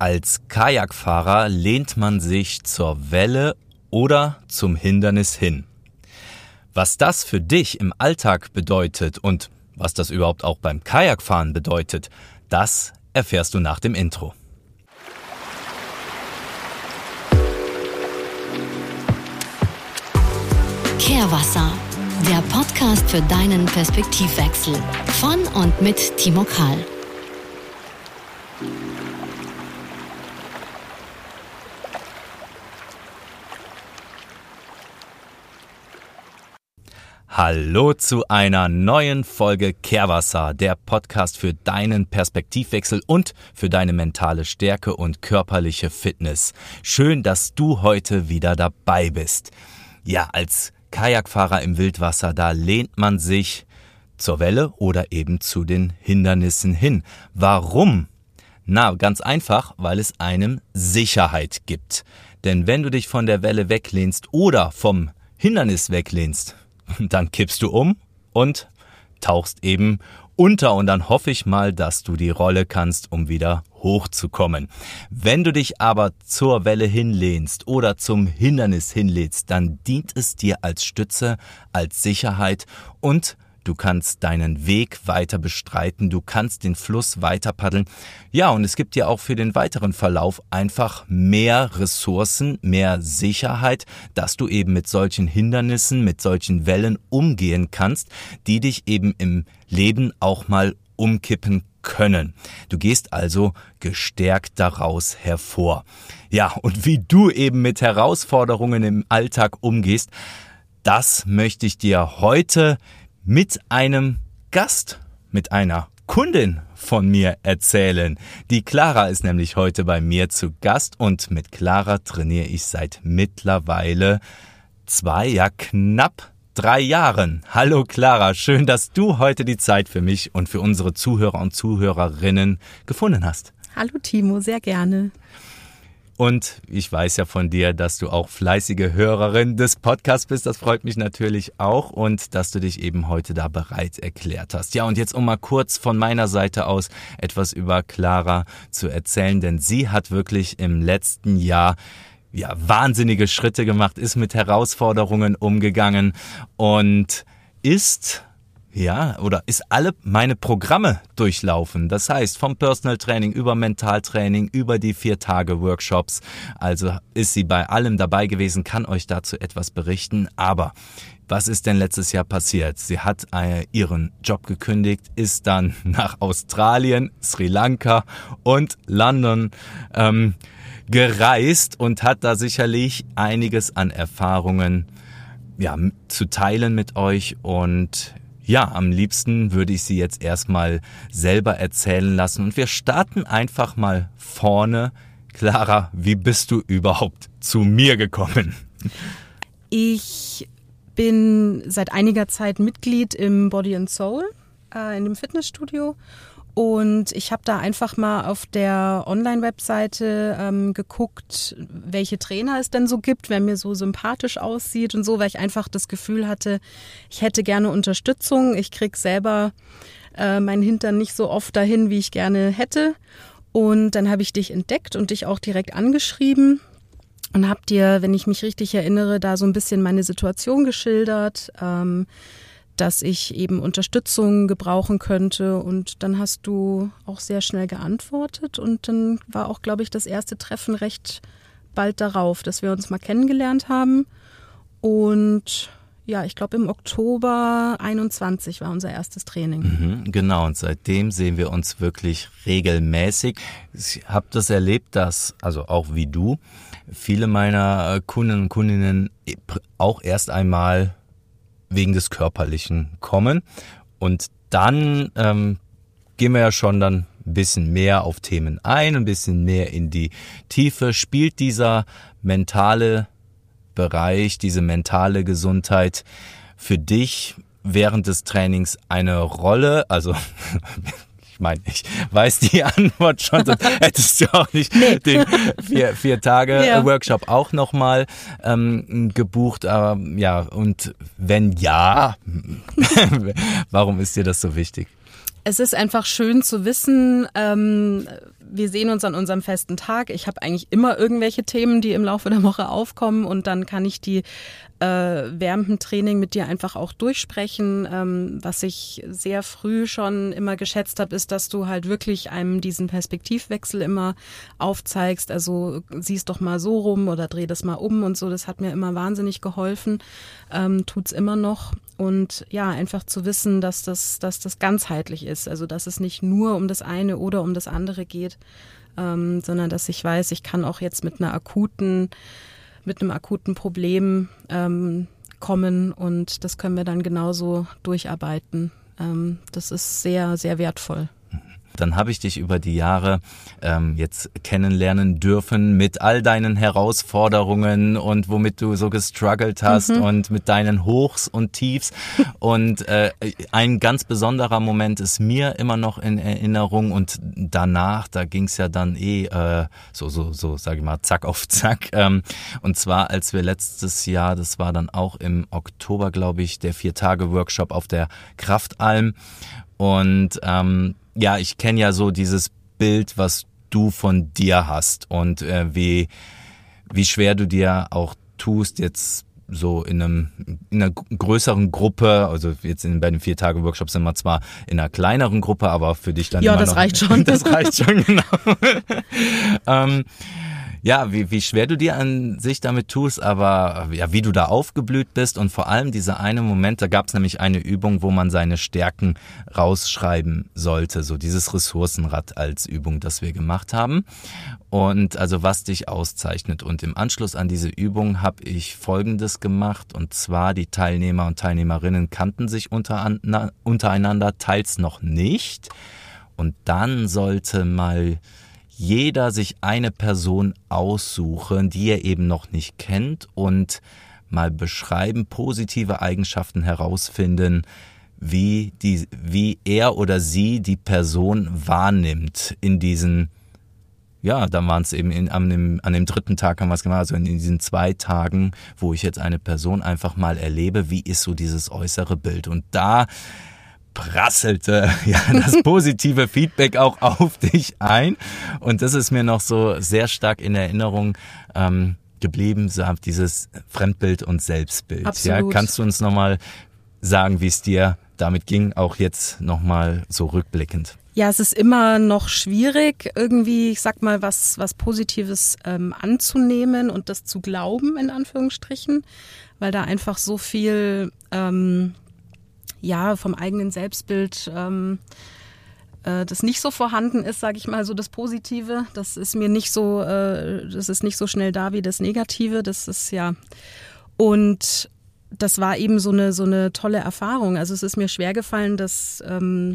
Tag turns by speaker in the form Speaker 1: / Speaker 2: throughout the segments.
Speaker 1: Als Kajakfahrer lehnt man sich zur Welle oder zum Hindernis hin. Was das für dich im Alltag bedeutet und was das überhaupt auch beim Kajakfahren bedeutet, das erfährst du nach dem Intro.
Speaker 2: Kehrwasser, der Podcast für deinen Perspektivwechsel. Von und mit Timo Kahl.
Speaker 1: Hallo zu einer neuen Folge Kehrwasser, der Podcast für deinen Perspektivwechsel und für deine mentale Stärke und körperliche Fitness. Schön, dass du heute wieder dabei bist. Ja, als Kajakfahrer im Wildwasser, da lehnt man sich zur Welle oder eben zu den Hindernissen hin. Warum? Na, ganz einfach, weil es einem Sicherheit gibt. Denn wenn du dich von der Welle weglehnst oder vom Hindernis weglehnst, dann kippst du um und tauchst eben unter und dann hoffe ich mal, dass du die Rolle kannst, um wieder hochzukommen. Wenn du dich aber zur Welle hinlehnst oder zum Hindernis hinlehnst, dann dient es dir als Stütze, als Sicherheit und du kannst deinen Weg weiter bestreiten, du kannst den Fluss weiter paddeln. Ja, und es gibt dir auch für den weiteren Verlauf einfach mehr Ressourcen, mehr Sicherheit, dass du eben mit solchen Hindernissen, mit solchen Wellen umgehen kannst, die dich eben im Leben auch mal umkippen können. Du gehst also gestärkt daraus hervor. Ja, und wie du eben mit Herausforderungen im Alltag umgehst, das möchte ich dir heute mit einem Gast, mit einer Kundin von mir erzählen. Die Clara ist nämlich heute bei mir zu Gast und mit Clara trainiere ich seit mittlerweile knapp 3 Jahren. Hallo Clara, schön, dass du heute die Zeit für mich und für unsere Zuhörer und Zuhörerinnen gefunden hast.
Speaker 3: Hallo Timo, sehr gerne.
Speaker 1: Und ich weiß ja von dir, dass du auch fleißige Hörerin des Podcasts bist. Das freut mich natürlich auch und dass du dich eben heute da bereit erklärt hast. Ja, und jetzt um mal kurz von meiner Seite aus etwas über Clara zu erzählen, denn sie hat wirklich im letzten Jahr wahnsinnige Schritte gemacht, ist mit Herausforderungen umgegangen und ist alle meine Programme durchlaufen. Das heißt, vom Personal Training über Mentaltraining, über die 4-Tage-Workshops. Also ist sie bei allem dabei gewesen, kann euch dazu etwas berichten. Aber was ist denn letztes Jahr passiert? Sie hat ihren Job gekündigt, ist dann nach Australien, Sri Lanka und London gereist und hat da sicherlich einiges an Erfahrungen zu teilen mit euch und am liebsten würde ich sie jetzt erstmal selber erzählen lassen und wir starten einfach mal vorne. Clara, wie bist du überhaupt zu mir gekommen?
Speaker 3: Ich bin seit einiger Zeit Mitglied im Body and Soul, in dem Fitnessstudio. Und ich habe da einfach mal auf der Online-Webseite geguckt, welche Trainer es denn so gibt, wer mir so sympathisch aussieht und so, weil ich einfach das Gefühl hatte, ich hätte gerne Unterstützung. Ich krieg selber meinen Hintern nicht so oft dahin, wie ich gerne hätte. Und dann habe ich dich entdeckt und dich auch direkt angeschrieben und habe dir, wenn ich mich richtig erinnere, da so ein bisschen meine Situation geschildert, dass ich eben Unterstützung gebrauchen könnte und dann hast du auch sehr schnell geantwortet und dann war auch, glaube ich, das erste Treffen recht bald darauf, dass wir uns mal kennengelernt haben und ich glaube im Oktober 21 war unser erstes Training.
Speaker 1: Genau, und seitdem sehen wir uns wirklich regelmäßig. Ich habe das erlebt, dass, also auch wie du, viele meiner Kunden und Kundinnen auch erst einmal wegen des Körperlichen kommen. Und dann gehen wir ja schon dann ein bisschen mehr auf Themen ein, ein bisschen mehr in die Tiefe. Spielt dieser mentale Bereich, diese mentale Gesundheit für dich während des Trainings eine Rolle? Also ich meine, ich weiß die Antwort schon, sonst hättest du auch nicht den 4-Tage-Workshop auch nochmal gebucht. Aber ja, und wenn ja, warum ist dir das so wichtig?
Speaker 3: Es ist einfach schön zu wissen, wir sehen uns an unserem festen Tag. Ich habe eigentlich immer irgendwelche Themen, die im Laufe der Woche aufkommen und dann kann ich die während dem Training mit dir einfach auch durchsprechen. Was ich sehr früh schon immer geschätzt habe, ist, dass du halt wirklich einem diesen Perspektivwechsel immer aufzeigst. Also siehst doch mal so rum oder dreh das mal um und so. Das hat mir immer wahnsinnig geholfen, tut's immer noch. Und ja, einfach zu wissen, dass das ganzheitlich ist. Also dass es nicht nur um das eine oder um das andere geht, sondern dass ich weiß, ich kann auch jetzt mit einem akuten Problem kommen und das können wir dann genauso durcharbeiten. Das ist sehr, sehr wertvoll.
Speaker 1: Dann habe ich dich über die Jahre jetzt kennenlernen dürfen mit all deinen Herausforderungen und womit du so gestruggelt hast und mit deinen Hochs und Tiefs. Und ein ganz besonderer Moment ist mir immer noch in Erinnerung und danach, da ging es ja dann so sage ich mal, zack auf zack. Und zwar, als wir letztes Jahr, das war dann auch im Oktober, glaube ich, der 4-Tage-Workshop auf der Kraftalm. Und ja, ich kenne ja so dieses Bild, was du von dir hast und wie schwer du dir auch tust, jetzt so in einer größeren Gruppe, also jetzt bei den 4-Tage-Workshops sind wir zwar in einer kleineren Gruppe, aber für dich dann
Speaker 3: ja,
Speaker 1: immer
Speaker 3: das
Speaker 1: noch.
Speaker 3: Reicht schon.
Speaker 1: Das reicht schon, genau. Ja, wie schwer du dir an sich damit tust, aber ja, wie du da aufgeblüht bist und vor allem dieser eine Moment, da gab es nämlich eine Übung, wo man seine Stärken rausschreiben sollte, so dieses Ressourcenrad als Übung, das wir gemacht haben und also was dich auszeichnet. Und im Anschluss an diese Übung habe ich Folgendes gemacht und zwar die Teilnehmer und Teilnehmerinnen kannten sich untereinander, teils noch nicht und dann sollte mal jeder sich eine Person aussuchen, die er eben noch nicht kennt und mal beschreiben, positive Eigenschaften herausfinden, wie er oder sie die Person wahrnimmt in diesen, ja, dann waren es eben an dem 3. Tag haben wir es gemacht, also in diesen 2 Tagen, wo ich jetzt eine Person einfach mal erlebe, wie ist so dieses äußere Bild und da prasselte ja das positive Feedback auch auf dich ein und das ist mir noch so sehr stark in Erinnerung geblieben, so dieses Fremdbild und Selbstbild.
Speaker 3: Absolut.
Speaker 1: Ja, kannst du uns nochmal sagen, wie es dir damit ging, auch jetzt nochmal so rückblickend?
Speaker 3: Ja, es ist immer noch schwierig, irgendwie, ich sag mal, was Positives anzunehmen und das zu glauben, in Anführungsstrichen, weil da einfach so viel vom eigenen Selbstbild das nicht so vorhanden ist, sage ich mal, so das Positive. Das ist mir nicht so, das ist nicht so schnell da wie das Negative. Das ist ja, und das war eben so eine tolle Erfahrung. Also es ist mir schwer gefallen, das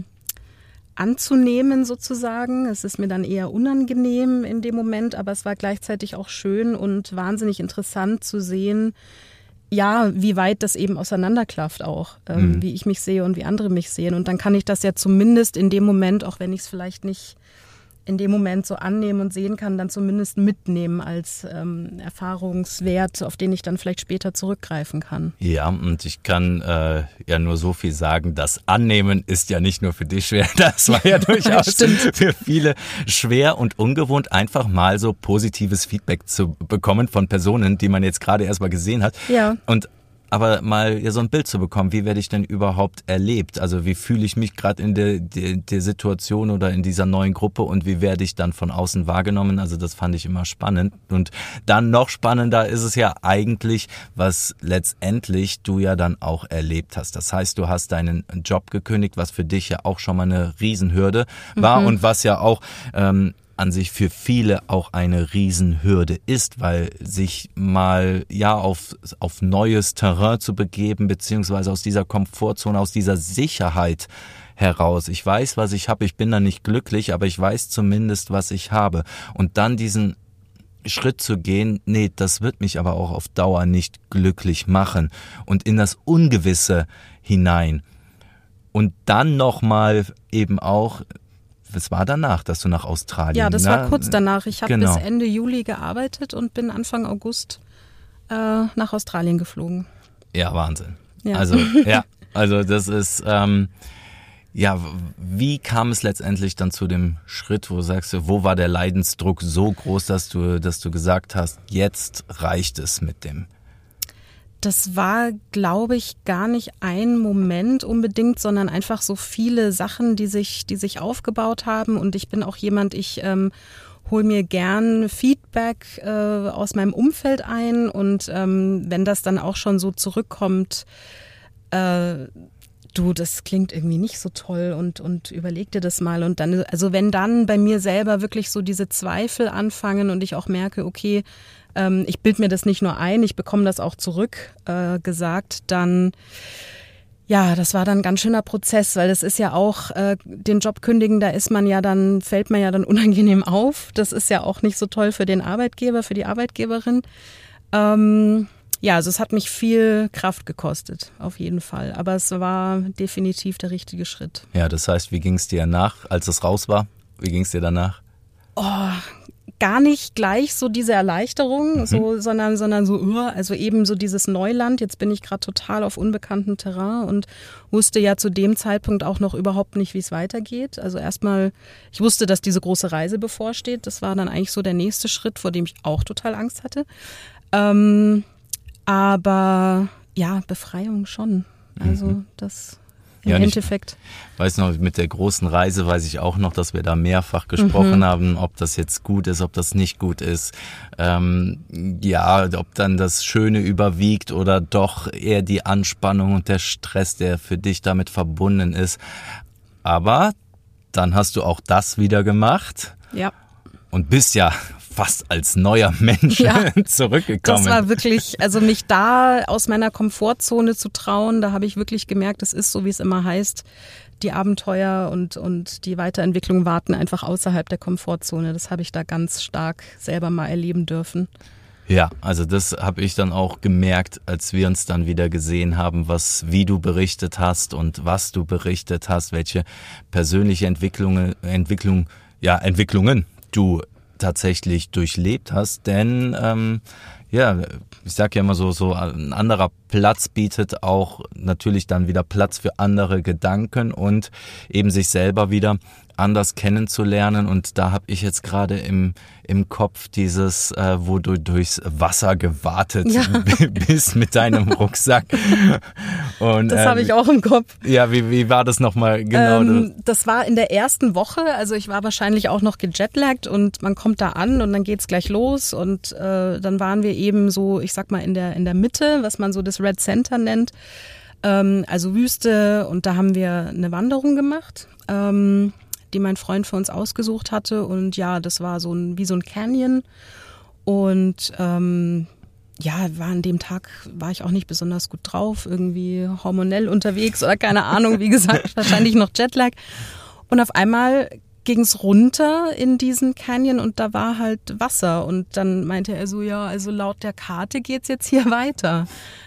Speaker 3: anzunehmen sozusagen. Es ist mir dann eher unangenehm in dem Moment, aber es war gleichzeitig auch schön und wahnsinnig interessant zu sehen, ja, wie weit das eben auseinanderklafft auch, wie ich mich sehe und wie andere mich sehen. Und dann kann ich das ja zumindest in dem Moment, auch wenn ich es vielleicht nicht in dem Moment so annehmen und sehen kann, dann zumindest mitnehmen als Erfahrungswert, auf den ich dann vielleicht später zurückgreifen kann.
Speaker 1: Ja, und ich kann ja nur so viel sagen, das Annehmen ist ja nicht nur für dich schwer, das war ja durchaus für viele schwer und ungewohnt, einfach mal so positives Feedback zu bekommen von Personen, die man jetzt gerade erst mal gesehen hat.
Speaker 3: Ja.
Speaker 1: Aber mal ja so ein Bild zu bekommen, wie werde ich denn überhaupt erlebt? Also wie fühle ich mich gerade in der Situation oder in dieser neuen Gruppe und wie werde ich dann von außen wahrgenommen? Also das fand ich immer spannend. Und dann noch spannender ist es ja eigentlich, was letztendlich du ja dann auch erlebt hast. Das heißt, du hast deinen Job gekündigt, was für dich ja auch schon mal eine Riesenhürde war und was ja auch an sich für viele auch eine Riesenhürde ist, weil sich mal ja auf neues Terrain zu begeben, beziehungsweise aus dieser Komfortzone, aus dieser Sicherheit heraus. Ich weiß, was ich habe, ich bin da nicht glücklich, aber ich weiß zumindest, was ich habe. Und dann diesen Schritt zu gehen, nee, das wird mich aber auch auf Dauer nicht glücklich machen. Und in das Ungewisse hinein. Und dann nochmal eben auch, was war danach, dass du nach Australien?
Speaker 3: Ja, das war kurz danach. Ich habe
Speaker 1: genau.
Speaker 3: bis Ende Juli gearbeitet und bin Anfang August nach Australien geflogen.
Speaker 1: Ja, Wahnsinn.
Speaker 3: Ja.
Speaker 1: Also das ist Ja, wie kam es letztendlich dann zu dem Schritt, wo du sagst, wo war der Leidensdruck so groß, dass du gesagt hast, jetzt reicht es mit dem?
Speaker 3: Das war, glaube ich, gar nicht ein Moment unbedingt, sondern einfach so viele Sachen, die sich aufgebaut haben. Und ich bin auch jemand, ich hole mir gern Feedback aus meinem Umfeld ein. Und wenn das dann auch schon so zurückkommt, du, das klingt irgendwie nicht so toll und überleg dir das mal. Und dann, also wenn dann bei mir selber wirklich so diese Zweifel anfangen und ich auch merke, okay, ich bilde mir das nicht nur ein, ich bekomme das auch zurück gesagt, dann, ja, das war dann ein ganz schöner Prozess, weil das ist ja auch, den Job kündigen, da ist man ja dann, fällt man ja dann unangenehm auf. Das ist ja auch nicht so toll für den Arbeitgeber, für die Arbeitgeberin. Ja, also es hat mich viel Kraft gekostet, auf jeden Fall. Aber es war definitiv der richtige Schritt.
Speaker 1: Ja, das heißt, wie ging es dir nach, als es raus war? Wie ging es dir danach?
Speaker 3: Oh, gar nicht gleich so diese Erleichterung, sondern so, also eben so dieses Neuland. Jetzt bin ich gerade total auf unbekanntem Terrain und wusste ja zu dem Zeitpunkt auch noch überhaupt nicht, wie es weitergeht. Also erstmal, ich wusste, dass diese große Reise bevorsteht. Das war dann eigentlich so der nächste Schritt, vor dem ich auch total Angst hatte. Aber ja, Befreiung schon. Also das im Endeffekt.
Speaker 1: Ich weiß noch, mit der großen Reise weiß ich auch noch, dass wir da mehrfach gesprochen haben, ob das jetzt gut ist, ob das nicht gut ist. Ja, ob dann das Schöne überwiegt oder doch eher die Anspannung und der Stress, der für dich damit verbunden ist. Aber dann hast du auch das wieder gemacht.
Speaker 3: Ja.
Speaker 1: Und bist ja fast als neuer Mensch zurückgekommen.
Speaker 3: Das war wirklich, also mich da aus meiner Komfortzone zu trauen, da habe ich wirklich gemerkt, es ist so, wie es immer heißt, die Abenteuer und die Weiterentwicklung warten einfach außerhalb der Komfortzone. Das habe ich da ganz stark selber mal erleben dürfen.
Speaker 1: Ja, also das habe ich dann auch gemerkt, als wir uns dann wieder gesehen haben, wie du berichtet hast und was du berichtet hast, welche persönliche Entwicklungen du tatsächlich durchlebt hast, denn ja, ich sag ja immer so ein anderer Platz bietet auch natürlich dann wieder Platz für andere Gedanken und eben sich selber wieder anders kennenzulernen. Und da habe ich jetzt gerade im Kopf dieses, wo du durchs Wasser gewartet bist mit deinem Rucksack. Und,
Speaker 3: das habe ich auch im Kopf.
Speaker 1: Ja, wie war das nochmal genau?
Speaker 3: Das war in der ersten Woche, also ich war wahrscheinlich auch noch gejetlaggt und man kommt da an und dann geht's gleich los und dann waren wir eben so, ich sag mal in der Mitte, was man so das Red Center nennt, also Wüste, und da haben wir eine Wanderung gemacht, die mein Freund für uns ausgesucht hatte, und ja, das war wie so ein Canyon und ja, an dem Tag war ich auch nicht besonders gut drauf, irgendwie hormonell unterwegs oder keine Ahnung, wie gesagt, wahrscheinlich noch Jetlag, und auf einmal ging's runter in diesen Canyon und da war halt Wasser, und dann meinte er so, ja, also laut der Karte geht's jetzt hier weiter.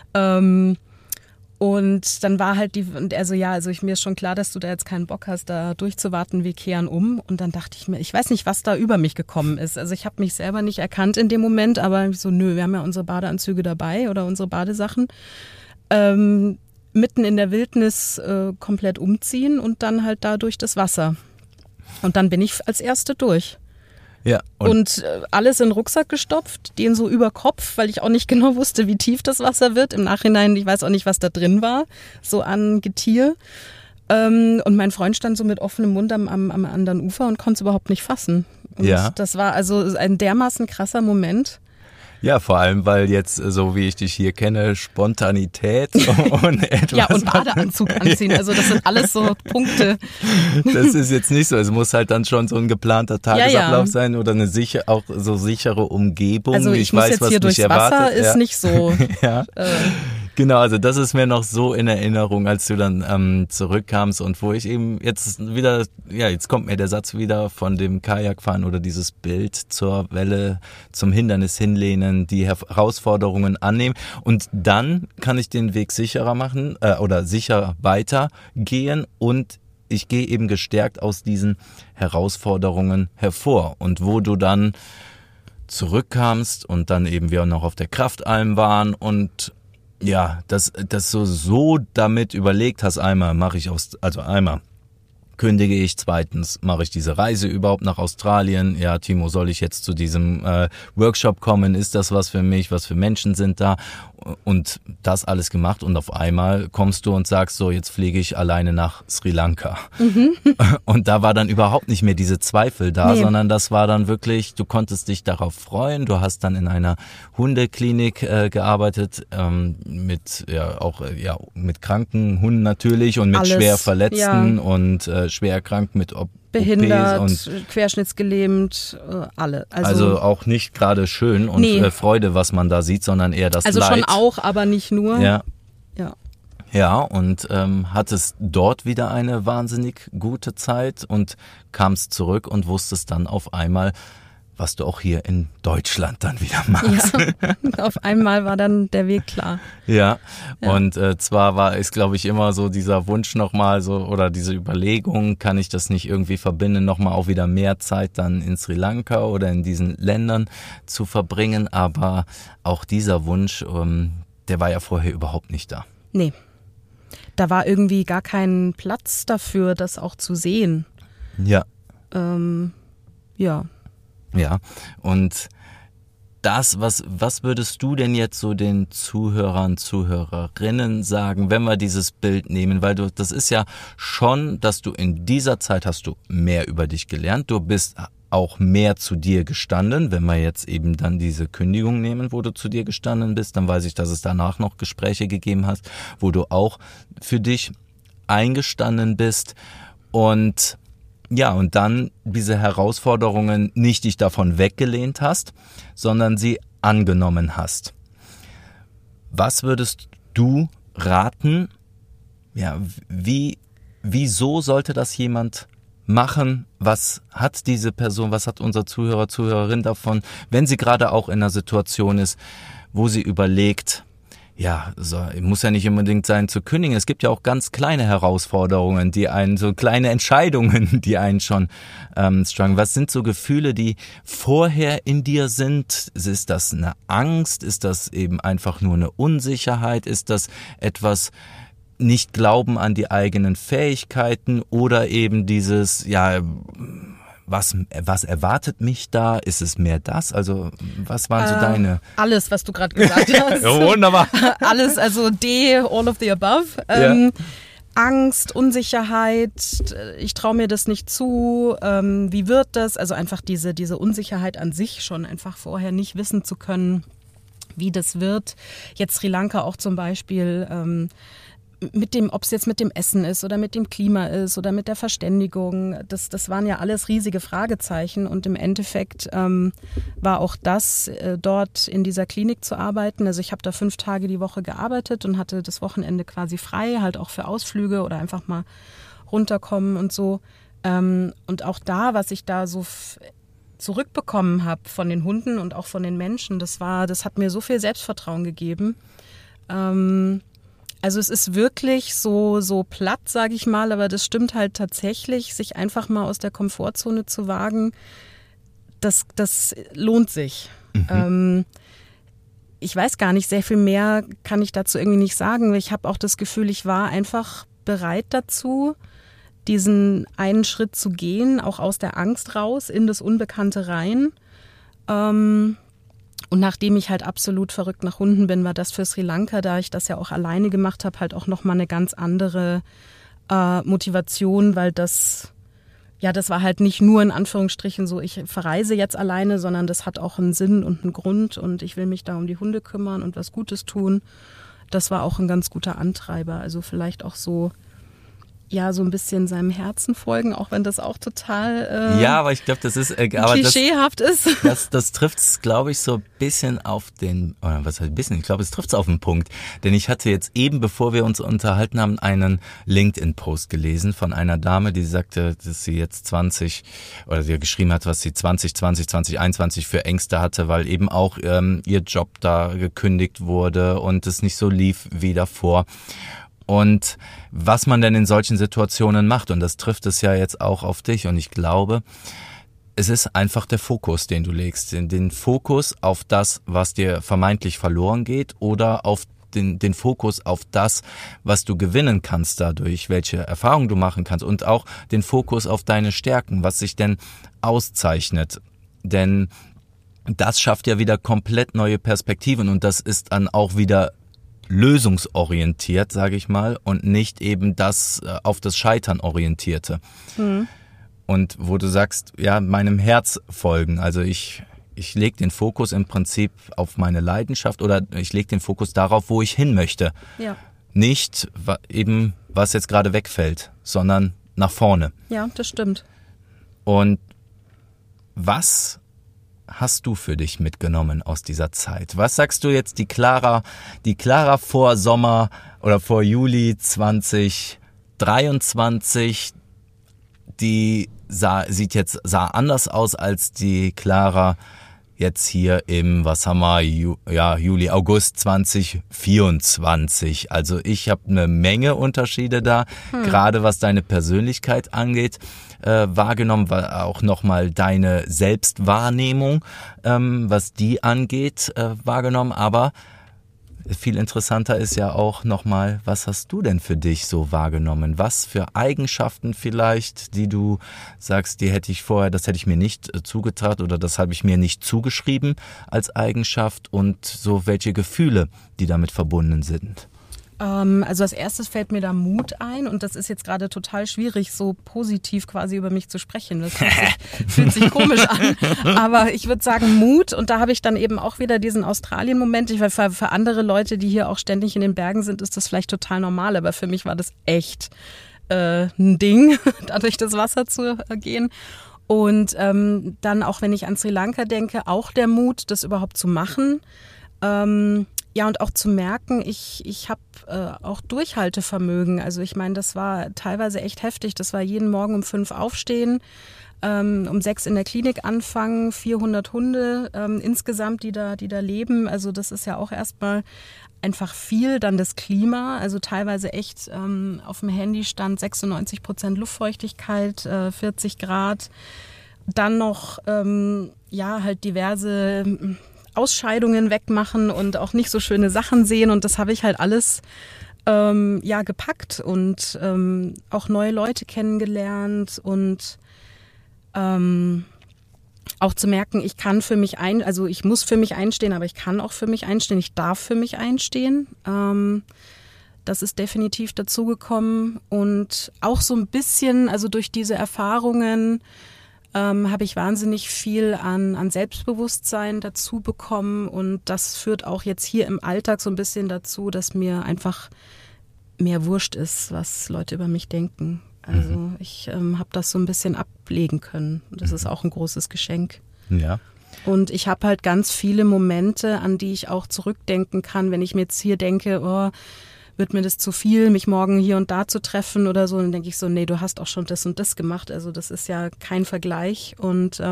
Speaker 3: Und dann war halt und er so, ja, also mir ist schon klar, dass du da jetzt keinen Bock hast, da durchzuwarten, wir kehren um. Und dann dachte ich mir, ich weiß nicht, was da über mich gekommen ist. Also ich habe mich selber nicht erkannt in dem Moment, aber ich so, nö, wir haben ja unsere Badeanzüge dabei oder unsere Badesachen. Mitten in der Wildnis komplett umziehen und dann halt da durch das Wasser. Und dann bin ich als Erste durch.
Speaker 1: Ja,
Speaker 3: und alles in den Rucksack gestopft, den so über Kopf, weil ich auch nicht genau wusste, wie tief das Wasser wird. Im Nachhinein, ich weiß auch nicht, was da drin war, so an Getier. Und mein Freund stand so mit offenem Mund am anderen Ufer und konnte es überhaupt nicht fassen. Und das war also ein dermaßen krasser Moment.
Speaker 1: Ja, vor allem, weil jetzt, so wie ich dich hier kenne, Spontanität und etwas.
Speaker 3: Ja, und Badeanzug anziehen, also das sind alles so Punkte.
Speaker 1: Das ist jetzt nicht so, es muss halt dann schon so ein geplanter Tagesablauf sein oder eine auch so sichere Umgebung.
Speaker 3: Also ich muss
Speaker 1: weiß,
Speaker 3: jetzt
Speaker 1: was
Speaker 3: hier durchs Wasser, ist nicht so.
Speaker 1: Ja. Genau, also das ist mir noch so in Erinnerung, als du dann zurückkamst und wo ich eben jetzt wieder, ja, jetzt kommt mir der Satz wieder von dem Kajakfahren oder dieses Bild zur Welle, zum Hindernis hinlehnen, die Herausforderungen annehmen, und dann kann ich den Weg sicherer machen oder sicher weitergehen, und ich gehe eben gestärkt aus diesen Herausforderungen hervor. Und wo du dann zurückkamst und dann eben wir noch auf der Kraftalm waren und ja, das so damit überlegt hast, einmal kündige ich, zweitens mache ich diese Reise überhaupt nach Australien, ja Timo, soll ich jetzt zu diesem Workshop kommen, ist das was für mich, was für Menschen sind da und das alles gemacht und auf einmal kommst du und sagst so, jetzt fliege ich alleine nach Sri Lanka und da war dann überhaupt nicht mehr diese Zweifel da, sondern das war dann wirklich, du konntest dich darauf freuen, du hast dann in einer Hundeklinik gearbeitet, mit mit kranken Hunden natürlich und mit
Speaker 3: alles,
Speaker 1: schwer Verletzten und schwer erkrankt mit
Speaker 3: behindert,
Speaker 1: OPs und
Speaker 3: querschnittsgelähmt, alle.
Speaker 1: Also auch nicht gerade schön und Freude, was man da sieht, sondern eher das Leid.
Speaker 3: Also schon auch, aber nicht nur.
Speaker 1: Ja. Ja, und hattest dort wieder eine wahnsinnig gute Zeit und kamst zurück und wusstest dann auf einmal, was du auch hier in Deutschland dann wieder machst.
Speaker 3: Ja, auf einmal war dann der Weg klar.
Speaker 1: Ja. Und zwar ist, glaube ich, immer so dieser Wunsch nochmal so oder diese Überlegung, kann ich das nicht irgendwie verbinden, nochmal auch wieder mehr Zeit dann in Sri Lanka oder in diesen Ländern zu verbringen. Aber auch dieser Wunsch, der war ja vorher überhaupt nicht da.
Speaker 3: Nee, da war irgendwie gar kein Platz dafür, das auch zu sehen.
Speaker 1: Ja.
Speaker 3: Ja.
Speaker 1: Ja, und das, was würdest du denn jetzt so den Zuhörern, Zuhörerinnen sagen, wenn wir dieses Bild nehmen? Weil das ist ja schon, dass du in dieser Zeit hast du mehr über dich gelernt. Du bist auch mehr zu dir gestanden. Wenn wir jetzt eben dann diese Kündigung nehmen, wo du zu dir gestanden bist, dann weiß ich, dass es danach noch Gespräche gegeben hast, wo du auch für dich eingestanden bist und dann diese Herausforderungen nicht dich davon weggelehnt hast, sondern sie angenommen hast. Was würdest du raten? Ja, wieso sollte das jemand machen? Was hat diese Person, was hat unser Zuhörer, Zuhörerin davon, wenn sie gerade auch in einer Situation ist, wo sie überlegt, muss ja nicht unbedingt sein zu kündigen. Es gibt ja auch ganz kleine Herausforderungen, so kleine Entscheidungen, die einen schon strugglen. Was sind so Gefühle, die vorher in dir sind? Ist das eine Angst? Ist das eben einfach nur eine Unsicherheit? Ist das etwas nicht glauben an die eigenen Fähigkeiten oder eben dieses, was erwartet mich da? Ist es mehr das? Also, was waren so deine?
Speaker 3: Alles, was du gerade gesagt hast.
Speaker 1: Ja, wunderbar.
Speaker 3: Alles, also all of the above. Angst, Unsicherheit, ich traue mir das nicht zu, wie wird das? Also einfach diese Unsicherheit an sich schon, einfach vorher nicht wissen zu können, wie das wird. Jetzt Sri Lanka auch zum Beispiel, ob es jetzt mit dem Essen ist oder mit dem Klima ist oder mit der Verständigung, das waren ja alles riesige Fragezeichen und im Endeffekt war auch das, dort in dieser Klinik zu arbeiten. Also ich habe da 5 Tage die Woche gearbeitet und hatte das Wochenende quasi frei, halt auch für Ausflüge oder einfach mal runterkommen und so. Und auch da, was ich da so zurückbekommen habe von den Hunden und auch von den Menschen, das hat mir so viel Selbstvertrauen gegeben. Also es ist wirklich so platt, sage ich mal, aber das stimmt halt tatsächlich, sich einfach mal aus der Komfortzone zu wagen, das lohnt sich. Ich weiß gar nicht, sehr viel mehr kann ich dazu irgendwie nicht sagen. Ich habe auch das Gefühl, ich war einfach bereit dazu, diesen einen Schritt zu gehen, auch aus der Angst raus, in das Unbekannte rein. Und nachdem ich halt absolut verrückt nach Hunden bin, war das für Sri Lanka, da ich das ja auch alleine gemacht habe, halt auch nochmal eine ganz andere Motivation, weil das war halt nicht nur in Anführungsstrichen so, ich verreise jetzt alleine, sondern das hat auch einen Sinn und einen Grund und ich will mich da um die Hunde kümmern und was Gutes tun. Das war auch ein ganz guter Antreiber, also vielleicht auch so ein bisschen seinem Herzen folgen, auch wenn das auch total
Speaker 1: aber ich glaube, das ist
Speaker 3: klischeehaft ist.
Speaker 1: Das trifft es, glaube ich, so ein bisschen auf den, oder was heißt ein bisschen, ich glaube, es trifft es auf den Punkt. Denn ich hatte jetzt eben, bevor wir uns unterhalten haben, einen LinkedIn-Post gelesen von einer Dame, die sagte, dass sie jetzt sie geschrieben hat, was sie 2020, 2021 für Ängste hatte, weil eben auch ihr Job da gekündigt wurde und es nicht so lief wie davor. Und was man denn in solchen Situationen macht, und das trifft es ja jetzt auch auf dich, und ich glaube, es ist einfach der Fokus, den du legst, den Fokus auf das, was dir vermeintlich verloren geht oder auf den Fokus auf das, was du gewinnen kannst dadurch, welche Erfahrungen du machen kannst und auch den Fokus auf deine Stärken, was sich denn auszeichnet. Denn das schafft ja wieder komplett neue Perspektiven und das ist dann auch wieder lösungsorientiert, sage ich mal, und nicht eben das auf das Scheitern orientierte. Und wo du sagst, ja, meinem Herz folgen, also ich lege den Fokus im Prinzip auf meine Leidenschaft oder ich lege den Fokus darauf, wo ich hin möchte.
Speaker 3: Ja.
Speaker 1: Nicht eben, was jetzt gerade wegfällt, sondern nach vorne.
Speaker 3: Ja, das stimmt.
Speaker 1: Und was hast du für dich mitgenommen aus dieser Zeit? Was sagst du jetzt, die Clara vor Sommer oder vor Juli 2023, die sah anders aus als die Clara jetzt hier im, Juli, August 2024. Also ich habe eine Menge Unterschiede da, gerade was deine Persönlichkeit angeht, wahrgenommen, auch nochmal deine Selbstwahrnehmung, was die angeht, wahrgenommen. Aber viel interessanter ist ja auch nochmal, was hast du denn für dich so wahrgenommen? Was für Eigenschaften vielleicht, die du sagst, das hätte ich mir nicht zugetraut oder das habe ich mir nicht zugeschrieben als Eigenschaft und so welche Gefühle, die damit verbunden sind?
Speaker 3: Also als erstes fällt mir da Mut ein und das ist jetzt gerade total schwierig, so positiv quasi über mich zu sprechen. Das fühlt sich komisch an, aber ich würde sagen Mut und da habe ich dann eben auch wieder diesen Australien-Moment. Weil für andere Leute, die hier auch ständig in den Bergen sind, ist das vielleicht total normal, aber für mich war das echt ein Ding, da durch das Wasser zu gehen. Und dann auch, wenn ich an Sri Lanka denke, auch der Mut, das überhaupt zu machen. Ja, und auch zu merken, ich habe auch Durchhaltevermögen. Also ich meine, das war teilweise echt heftig. Das war jeden Morgen um 5 aufstehen, um 6 in der Klinik anfangen, 400 Hunde insgesamt, die da leben. Also das ist ja auch erstmal einfach viel. Dann das Klima, also teilweise echt auf dem Handy stand 96% Luftfeuchtigkeit, 40 Grad. Dann noch halt diverse Ausscheidungen wegmachen und auch nicht so schöne Sachen sehen und das habe ich halt alles gepackt und auch neue Leute kennengelernt und auch zu merken, ich kann für mich ich muss für mich einstehen, aber ich kann auch für mich einstehen, ich darf für mich einstehen. Das ist definitiv dazugekommen und auch so ein bisschen, also durch diese Erfahrungen habe ich wahnsinnig viel an Selbstbewusstsein dazu bekommen und das führt auch jetzt hier im Alltag so ein bisschen dazu, dass mir einfach mehr wurscht ist, was Leute über mich denken. Also ich habe das so ein bisschen ablegen können. Das ist auch ein großes Geschenk.
Speaker 1: Ja.
Speaker 3: Und ich habe halt ganz viele Momente, an die ich auch zurückdenken kann, wenn ich mir jetzt hier denke, wird mir das zu viel, mich morgen hier und da zu treffen oder so, dann denke ich so, nee, du hast auch schon das und das gemacht, also das ist ja kein Vergleich und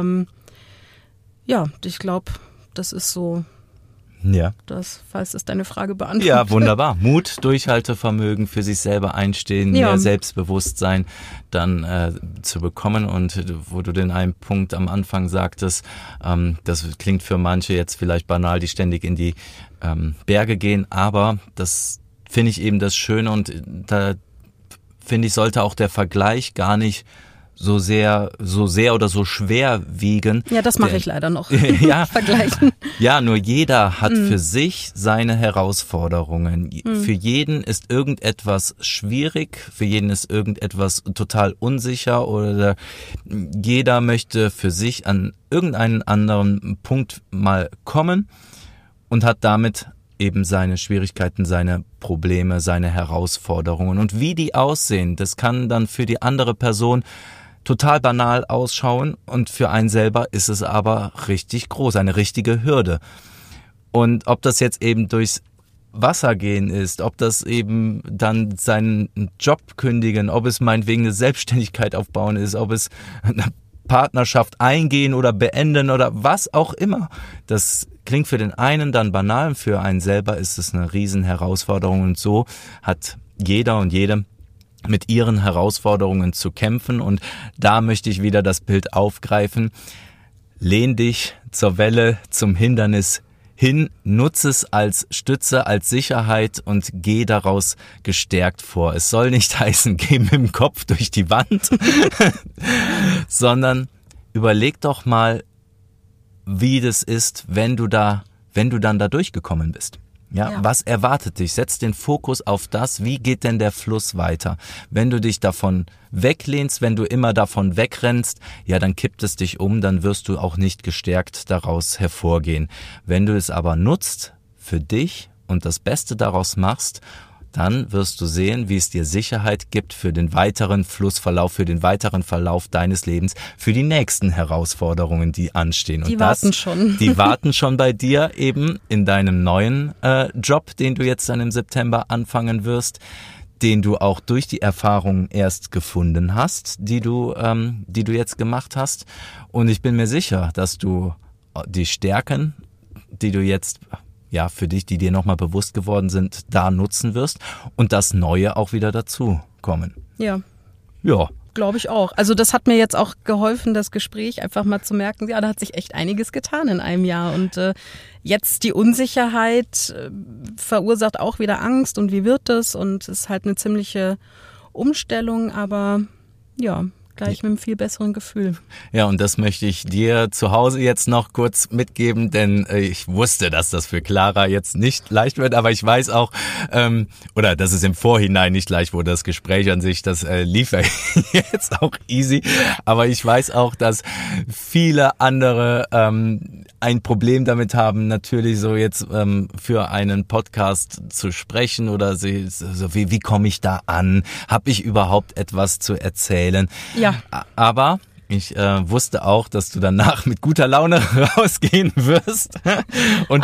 Speaker 3: ich glaube, das ist so, falls es deine Frage beantwortet.
Speaker 1: Ja, wunderbar. Mut, Durchhaltevermögen, für sich selber einstehen, mehr Selbstbewusstsein dann zu bekommen und wo du den einen Punkt am Anfang sagtest, das klingt für manche jetzt vielleicht banal, die ständig in die Berge gehen, aber das finde ich eben das Schöne und da finde ich, sollte auch der Vergleich gar nicht so sehr oder so schwer wiegen.
Speaker 3: Ja, das mache ich leider noch.
Speaker 1: Ja,
Speaker 3: vergleichen.
Speaker 1: Ja, nur jeder hat für sich seine Herausforderungen. Für jeden ist irgendetwas schwierig, für jeden ist irgendetwas total unsicher oder jeder möchte für sich an irgendeinen anderen Punkt mal kommen und hat damit eben seine Schwierigkeiten, seine Probleme, seine Herausforderungen. Und wie die aussehen, das kann dann für die andere Person total banal ausschauen und für einen selber ist es aber richtig groß, eine richtige Hürde. Und ob das jetzt eben durchs Wasser gehen ist, ob das eben dann seinen Job kündigen, ob es meinetwegen eine Selbstständigkeit aufbauen ist, ob es eine Partnerschaft eingehen oder beenden oder was auch immer. Das klingt für den einen dann banal, für einen selber ist es eine riesen Herausforderung und so hat jeder und jede mit ihren Herausforderungen zu kämpfen und da möchte ich wieder das Bild aufgreifen. Lehn dich zur Welle, zum Hindernis hin, nutze es als Stütze, als Sicherheit und geh daraus gestärkt vor. Es soll nicht heißen, geh mit dem Kopf durch die Wand, sondern überleg doch mal, wie das ist, wenn du dann da durchgekommen bist. Ja, was erwartet dich? Setz den Fokus auf das, wie geht denn der Fluss weiter? Wenn du dich davon weglehnst, wenn du immer davon wegrennst, ja, dann kippt es dich um, dann wirst du auch nicht gestärkt daraus hervorgehen. Wenn du es aber nutzt für dich und das Beste daraus machst, dann wirst du sehen, wie es dir Sicherheit gibt für den weiteren Flussverlauf, für den weiteren Verlauf deines Lebens, für die nächsten Herausforderungen, die anstehen.
Speaker 3: Die warten schon.
Speaker 1: Die warten schon bei dir eben in deinem neuen Job, den du jetzt dann im September anfangen wirst, den du auch durch die Erfahrung erst gefunden hast, die du jetzt gemacht hast. Und ich bin mir sicher, dass du die Stärken, die du jetzt für dich, die dir nochmal bewusst geworden sind, da nutzen wirst und das Neue auch wieder dazu kommen.
Speaker 3: Ja.
Speaker 1: Ja.
Speaker 3: Glaube ich auch. Also das hat mir jetzt auch geholfen, das Gespräch einfach mal zu merken, ja, da hat sich echt einiges getan in einem Jahr und jetzt die Unsicherheit verursacht auch wieder Angst und wie wird das und es ist halt eine ziemliche Umstellung, aber ja, gleich mit einem viel besseren Gefühl.
Speaker 1: Ja, und das möchte ich dir zu Hause jetzt noch kurz mitgeben, denn ich wusste, dass das für Clara jetzt nicht leicht wird, aber ich weiß auch, oder dass es im Vorhinein nicht leicht wurde, das Gespräch an sich, das lief ja jetzt auch easy, aber ich weiß auch, dass viele andere ein Problem damit haben, natürlich so jetzt für einen Podcast zu sprechen oder so wie komme ich da an? Habe ich überhaupt etwas zu erzählen?
Speaker 3: Ja.
Speaker 1: Aber ich wusste auch, dass du danach mit guter Laune rausgehen wirst und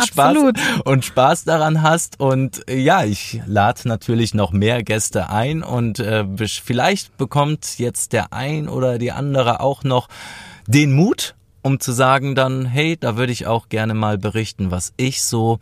Speaker 1: Spaß daran hast. Und ja, ich lade natürlich noch mehr Gäste ein und vielleicht bekommt jetzt der ein oder die andere auch noch den Mut, um zu sagen dann, hey, da würde ich auch gerne mal berichten, was ich so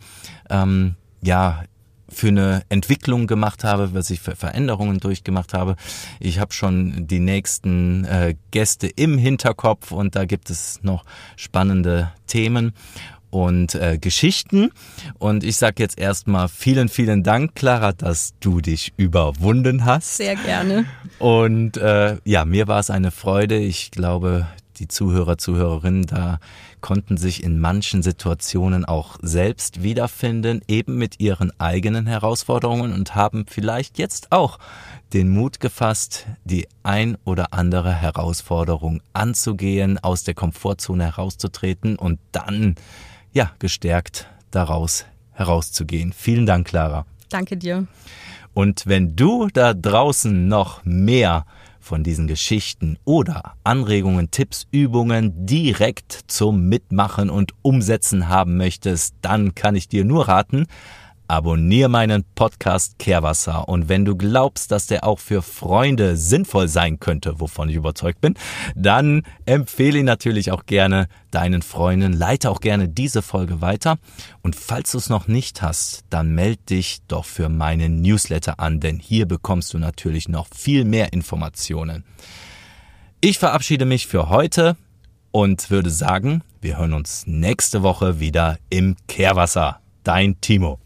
Speaker 1: für eine Entwicklung gemacht habe, was ich für Veränderungen durchgemacht habe. Ich habe schon die nächsten Gäste im Hinterkopf und da gibt es noch spannende Themen und Geschichten. Und ich sage jetzt erstmal vielen, vielen Dank, Clara, dass du dich überwunden hast.
Speaker 3: Sehr gerne.
Speaker 1: Und mir war es eine Freude. Ich glaube, die Zuhörer, Zuhörerinnen da konnten sich in manchen Situationen auch selbst wiederfinden, eben mit ihren eigenen Herausforderungen und haben vielleicht jetzt auch den Mut gefasst, die ein oder andere Herausforderung anzugehen, aus der Komfortzone herauszutreten und dann, gestärkt daraus herauszugehen. Vielen Dank, Clara.
Speaker 3: Danke dir.
Speaker 1: Und wenn du da draußen noch mehr von diesen Geschichten oder Anregungen, Tipps, Übungen direkt zum Mitmachen und Umsetzen haben möchtest, dann kann ich dir nur raten, abonniere meinen Podcast Kehrwasser. Und wenn du glaubst, dass der auch für Freunde sinnvoll sein könnte, wovon ich überzeugt bin, dann empfehle ihn natürlich auch gerne deinen Freunden. Leite auch gerne diese Folge weiter. Und falls du es noch nicht hast, dann melde dich doch für meinen Newsletter an, denn hier bekommst du natürlich noch viel mehr Informationen. Ich verabschiede mich für heute und würde sagen, wir hören uns nächste Woche wieder im Kehrwasser. Dein Timo.